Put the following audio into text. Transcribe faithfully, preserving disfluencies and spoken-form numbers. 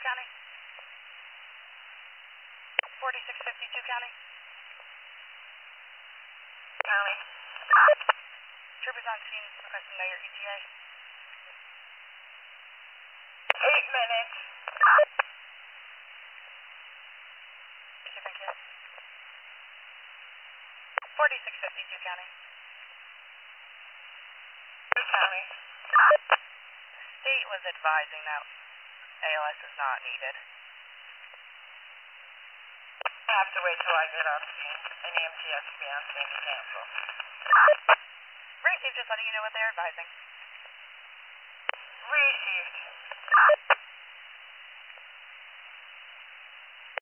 County. forty-six fifty-two County. County. Troopers on scene requesting know your E T A. Eight minutes. Thank you. forty-six fifty-two County. County. State was advising that A L S is not needed. I have to wait till I get off scene. An E M T has to be on scene to cancel. Right, Chief, just letting you know what they're advising. Received.